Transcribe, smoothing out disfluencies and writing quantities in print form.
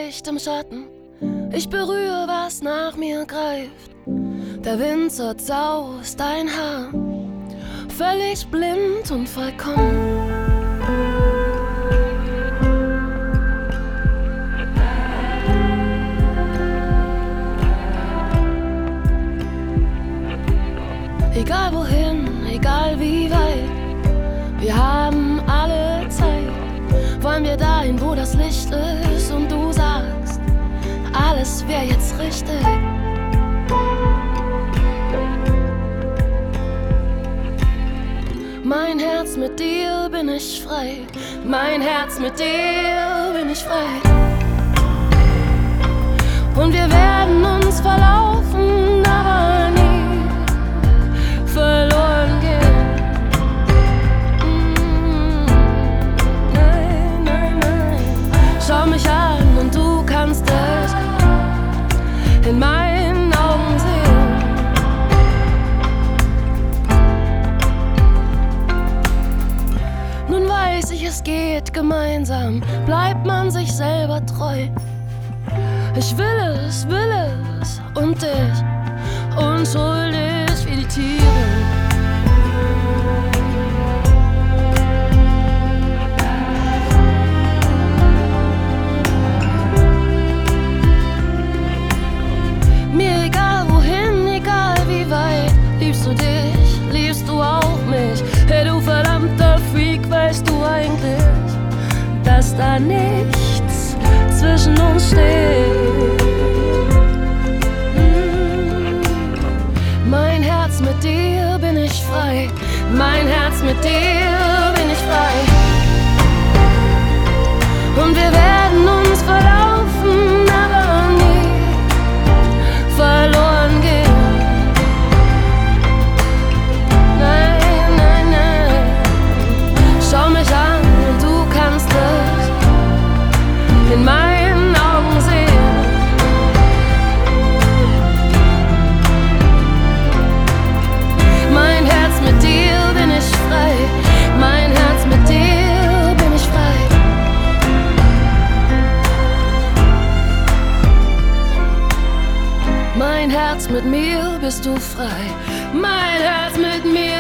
Licht im Schatten. Ich berühre, was nach mir greift. Der Wind zerzaust dein Haar, völlig blind und vollkommen. Egal wohin, egal wie weit, wir haben alle Zeit. Wollen wir dahin, wo das Licht ist und du sagst, alles wäre jetzt richtig. Mein Herz, mit dir bin ich frei. Mein Herz, mit dir bin ich frei. Und wir werden uns verlaufen, aber nie verloren gehen. Nein, nein, nein. Schau mich an und du kannst es in meinen Augen sehen. Nun weiß ich, es geht gemeinsam, bleibt man sich selber treu. Ich will es und dich, unschuldig wie die Tiere. Mir egal wohin, egal wie weit, liebst du dich, liebst du auch mich. Hey du verdammter Freak, weißt du eigentlich, dass da nichts zwischen uns steht? Mein Herz, mit dir bin ich frei. Mein Herz, mit dir bin ich frei. Und wir werden uns verlaufen, aber nie verloren gehen. Nein, nein, nein. Schau mich an und du kannst es in meinen Augen sehen. Mein Herz, mit dir bin ich frei. Mein Herz, mit dir bin ich frei. Mein Herz, mit mir bist du frei. Mein Herz, mit mir